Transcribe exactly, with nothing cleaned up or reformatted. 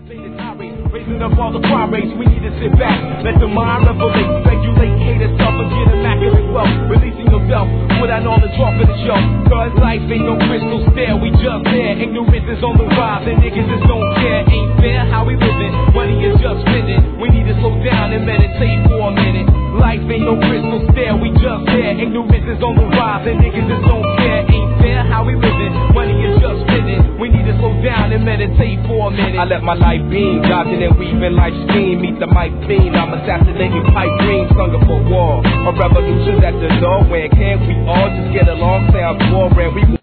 Raising up all the crime rates, we need to sit back. Let the mind revelate, regulate, haters, self, and get immaculate wealth. Releasing the wealth, without knowledge off of the show. Cause life ain't no crystal stair, we just there. Ignorance is on the rise, and niggas just don't care. Ain't fair how we living, money is just spending. We need to slow down and meditate for a minute. Life ain't no crystal stair, we just there. Ignorance is on the rise, and niggas just don't care. Ain't fair how we living, money is just spending. We need to slow down and meditate for a minute. I let my life beam, dodging and weaving life scheme. Meet the mic fiend, I'm assassinating pipe dreams, hunger for war. A revolution's at the door, when can't we all just get along? Sounds boring, we